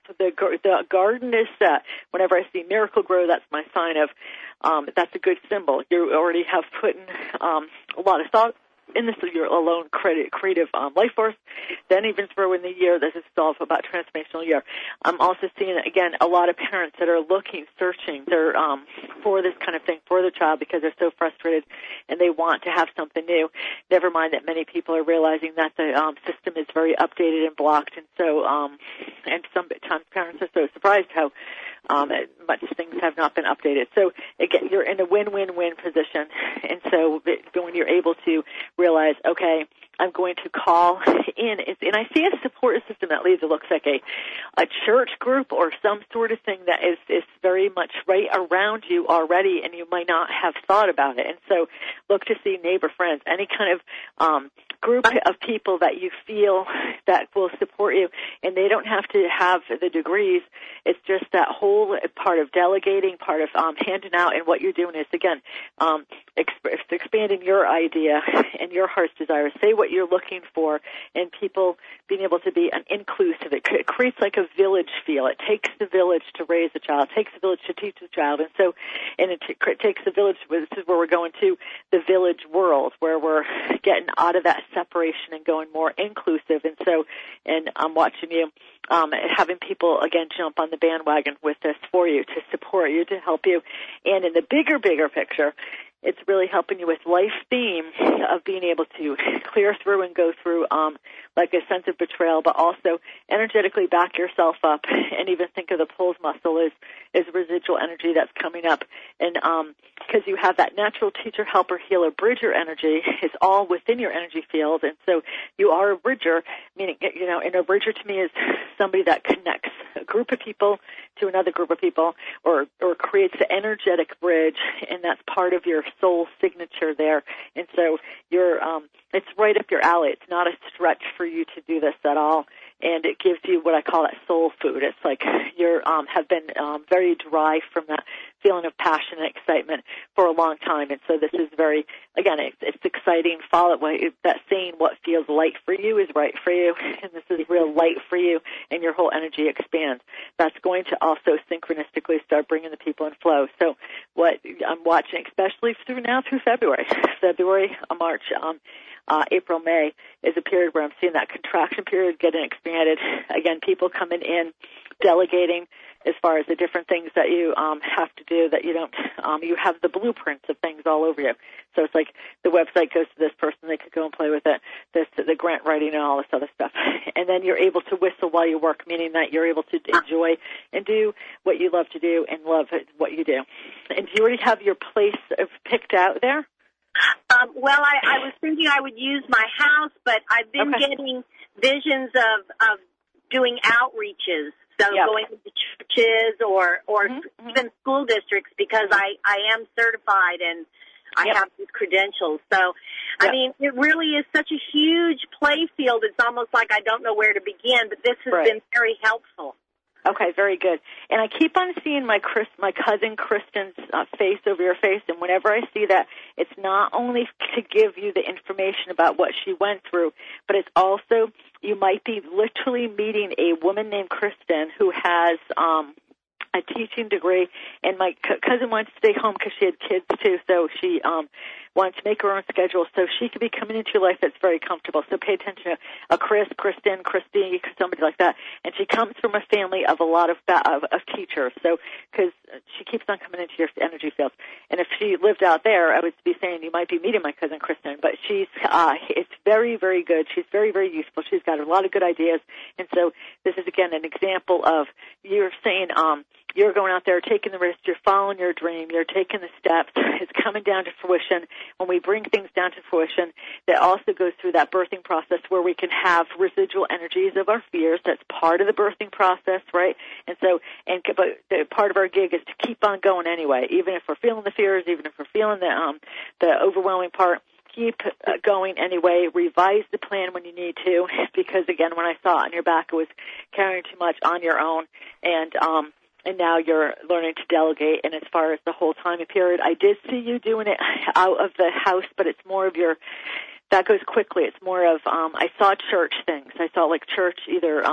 the garden is set. Whenever I see Miracle Grow, that's my sign of that's a good symbol. You already have put in a lot of thought in this, your alone creative life force. Then even throw in the year, this is all about transformational year. I'm also seeing, again, a lot of parents that are looking, searching for this kind of thing for their child because they're so frustrated and they want to have something new. Never mind that many people are realizing that the system is very updated and blocked, and so and sometimes parents are so surprised how much things have not been updated. So again, you're in a win-win-win position, and so when you're able to realize, okay, I'm going to call in, and I see a support system that looks like a church group or some sort of thing that is very much right around you already, and you might not have thought about it. And so look to see neighbor friends, any kind of group of people that you feel that will support you, and they don't have to have the degrees. It's just that whole part of delegating, part of handing out, and what you're doing is, again, expanding your idea and your heart's desire. Say what you're looking for, and people being able to be an inclusive. It creates like a village feel. It takes the village to raise a child. It takes the village to teach a child, and it takes the village. This is where we're going to the village world, where we're getting out of that separation and going more inclusive. And I'm watching you, having people again jump on the bandwagon with this for you, to support you, to help you. And in the bigger picture, it's really helping you with life theme of being able to clear through and go through like a sense of betrayal, but also energetically back yourself up, and even think of the pulls muscle as residual energy that's coming up. And because you have that natural teacher, helper, healer, bridger energy is all within your energy field. And so you are a bridger, meaning, and a bridger to me is somebody that connects a group of people to another group of people, or creates the energetic bridge, and that's part of your soul signature there. And so it's right up your alley. It's not a stretch for you to do this at all. And it gives you what I call that soul food. It's like you have been very dry from that feeling of passion and excitement for a long time. And so this is very, again, it's exciting. Follow that saying, what feels light for you is right for you. And this is real light for you, and your whole energy expands. That's going to also synchronistically start bringing the people in flow. So what I'm watching, especially through February, March, April, May, is a period where I'm seeing that contraction period getting expanded. Again, people coming in, delegating as far as the different things that you have to do, that you don't, you have the blueprints of things all over you. So it's like the website goes to this person, they could go and play with it, the grant writing and all this other stuff. And then you're able to whistle while you work, meaning that you're able to enjoy and do what you love to do and love what you do. And do you already have your place picked out there? Well, I was thinking I would use my house, but I've been getting visions of doing outreaches, so going to churches or even school districts, because I am certified and I have these credentials. So, I mean, it really is such a huge play field. It's almost like I don't know where to begin, but this has been very helpful. Okay, very good. And I keep on seeing my cousin Kristen's face over your face, and whenever I see that, it's not only to give you the information about what she went through, but it's also, you might be literally meeting a woman named Kristen who has a teaching degree, and my cousin wanted to stay home because she had kids too, so she wanted to make her own schedule so she could be coming into your life that's very comfortable. So pay attention to a Kristen, Christine, somebody like that. And she comes from a family of a lot of teachers, so because she keeps on coming into your energy field. And if she lived out there, I would be saying you might be meeting my cousin Kristen, but it's very, very good. She's very, very useful. She's got a lot of good ideas. And so this is, again, an example of you're saying you're going out there, taking the risk, you're following your dream, you're taking the steps, it's coming down to fruition. When we bring things down to fruition, that also goes through that birthing process where we can have residual energies of our fears. That's part of the birthing process, right? And so, but part of our gig is to keep on going anyway, even if we're feeling the fears, even if we're feeling the overwhelming part. Keep going anyway. Revise the plan when you need to, because again, when I saw it on your back, it was carrying too much on your own, and now you're learning to delegate. And as far as the whole time period, I did see you doing it out of the house, but it's more of that goes quickly. It's more of, I saw church things. I saw like church, either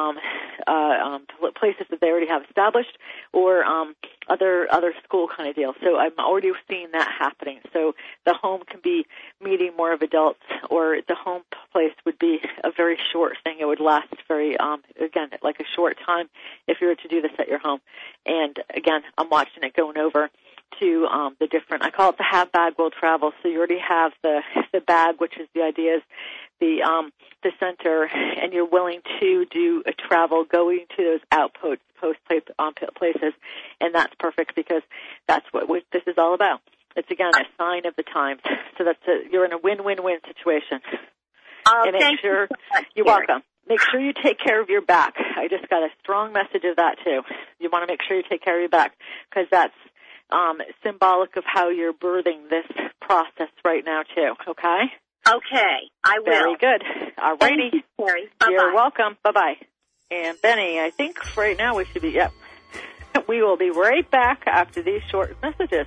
places that they already have established or other school kind of deal. So I'm already seeing that happening. So the home can be meeting more of adults, or the home place would be a very short thing. It would last very, again, like a short time if you were to do this at your home. And again, I'm watching it going over to the different, I call it the have bag will travel. So you already have the bag, which is the ideas, the center, and you're willing to do a travel going to those outpost places, and that's perfect because that's what this is all about. It's, again, a sign of the times. So you're in a win-win-win situation. And make sure, you're welcome. Make sure you take care of your back. I just got a strong message of that, too. You want to make sure you take care of your back, because that's symbolic of how you're birthing this process right now, too, okay? Okay, I will. Very good. All righty. Thank you, Terry. You're welcome. Bye-bye. And Benny, I think right now we should be, yep. We will be right back after these short messages.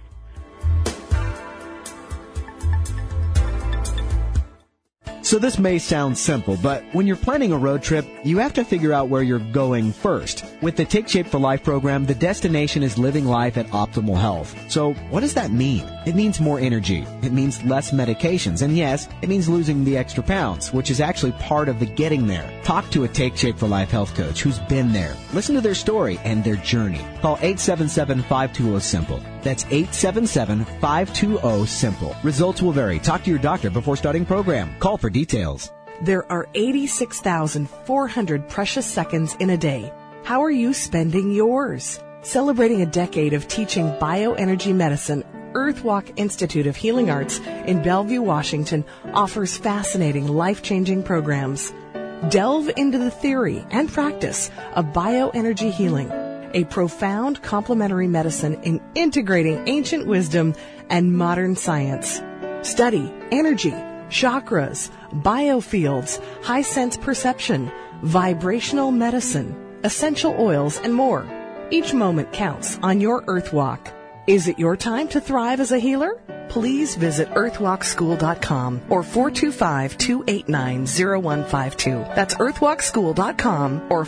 So this may sound simple, but when you're planning a road trip, you have to figure out where you're going first. With the Take Shape for Life program, the destination is living life at optimal health. So what does that mean? It means more energy. It means less medications. And yes, it means losing the extra pounds, which is actually part of the getting there. Talk to a Take Shape for Life health coach who's been there. Listen to their story and their journey. Call 877-520-SIMPLE. That's 877-520-SIMPLE. Results will vary. Talk to your doctor before starting program. Call for details. There are 86,400 precious seconds in a day. How are you spending yours? Celebrating a decade of teaching bioenergy medicine, Earthwalk Institute of Healing Arts in Bellevue, Washington offers fascinating, life-changing programs. Delve into the theory and practice of bioenergy healing, a profound complementary medicine in integrating ancient wisdom and modern science. Study energy, chakras, biofields, high sense perception, vibrational medicine, essential oils, and more. Each moment counts on your Earthwalk. Is it your time to thrive as a healer? Please visit earthwalkschool.com or 425-289-0152. That's earthwalkschool.com or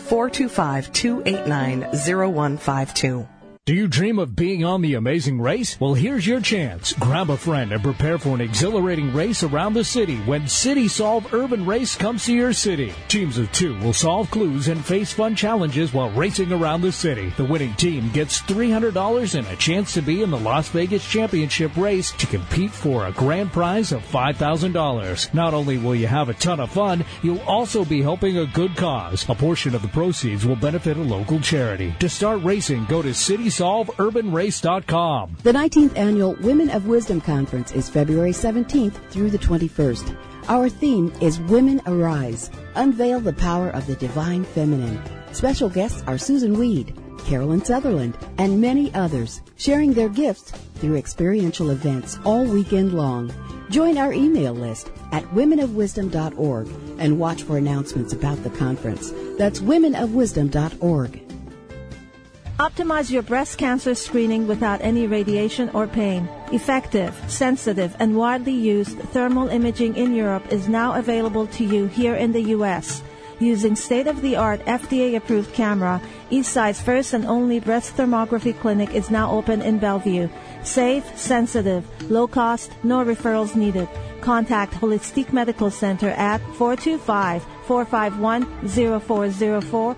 425-289-0152. Do you dream of being on The Amazing Race? Well, here's your chance. Grab a friend and prepare for an exhilarating race around the city when City Solve Urban Race comes to your city. Teams of 2 will solve clues and face fun challenges while racing around the city. The winning team gets $300 and a chance to be in the Las Vegas Championship race to compete for a grand prize of $5,000. Not only will you have a ton of fun, you'll also be helping a good cause. A portion of the proceeds will benefit a local charity. To start racing, go to CitySolveUrbanRace.com. The 19th Annual Women of Wisdom Conference is February 17th through the 21st. Our theme is Women Arise. Unveil the power of the divine feminine. Special guests are Susan Weed, Carolyn Sutherland, and many others, sharing their gifts through experiential events all weekend long. Join our email list at womenofwisdom.org and watch for announcements about the conference. That's womenofwisdom.org. Optimize your breast cancer screening without any radiation or pain. Effective, sensitive, and widely used thermal imaging in Europe is now available to you here in the U.S. Using state-of-the-art FDA-approved camera, Eastside's first and only breast thermography clinic is now open in Bellevue. Safe, sensitive, low cost, no referrals needed. Contact Holistic Medical Center at 425-451-0404.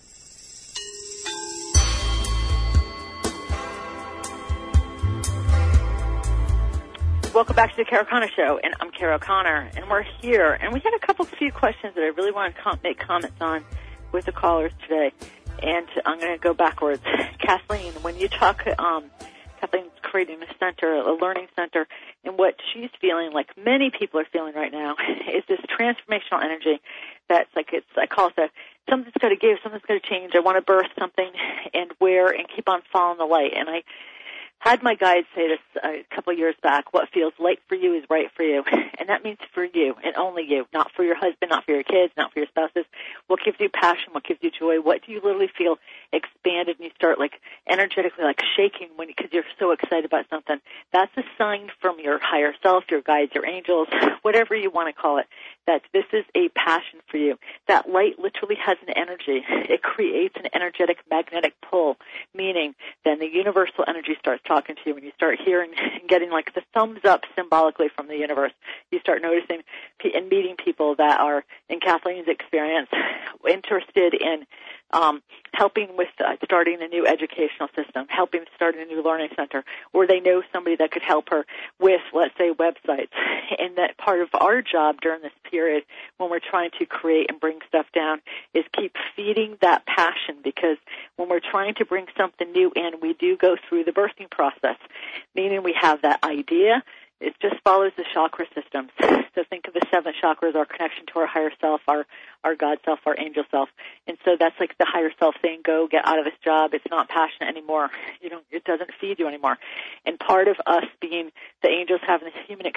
Welcome back to the Carol Connor Show, and I'm Carol Connor, and we're here. And we had a few questions that I really want to make comments on with the callers today, and I'm going to go backwards. Kathleen, when you talk, Kathleen's creating a center, a learning center, and what she's feeling, like many people are feeling right now, is this transformational energy that's like, I call it something's got to give, something's got to change. I want to birth something and keep on following the light. And I had my guide say this a couple of years back: what feels light for you is right for you. And that means for you and only you, not for your husband, not for your kids, not for your spouses. What gives you passion? What gives you joy? What do you literally feel expanded and you start like energetically like shaking because you're so excited about something? That's a sign from your higher self, your guides, your angels, whatever you want to call it, that this is a passion for you. That light literally has an energy. It creates an energetic magnetic pull, meaning then the universal energy starts talking to you. When you start hearing and getting like the thumbs up symbolically from the universe, you start noticing and meeting people that are, in Kathleen's experience, interested in helping with starting a new educational system, helping start a new learning center, or they know somebody that could help her with, let's say, websites. And that part of our job during this period when we're trying to create and bring stuff down is keep feeding that passion, because when we're trying to bring something new in, we do go through the birthing process, meaning we have that idea. It just follows the chakra systems. So think of the 7 chakras, our connection to our higher self, our God self, our angel self. And so that's like the higher self saying, go get out of this job. It's not passionate anymore. It doesn't feed you anymore. And part of us being the angels having this human experience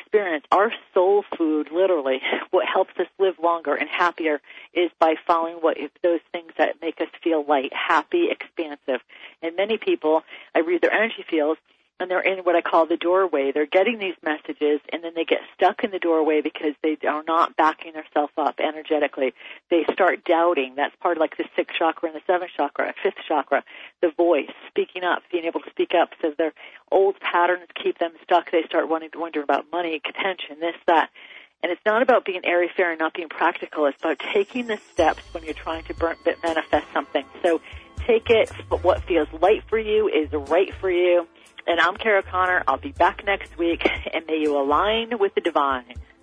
our soul food, literally, what helps us live longer and happier is by following those things that make us feel light, happy, expansive. And many people, I read their energy fields, and they're in what I call the doorway. They're getting these messages, and then they get stuck in the doorway because they are not backing themselves up energetically. They start doubting. That's part of like the 6th chakra and the 7th chakra, 5th chakra, the voice, speaking up, being able to speak up. So their old patterns keep them stuck. They start wanting to wonder about money, attention, this, that. And it's not about being airy-fairy and not being practical. It's about taking the steps when you're trying to manifest something. So take it. What feels light for you is right for you. And I'm Kara Connor. I'll be back next week, and may you align with the divine.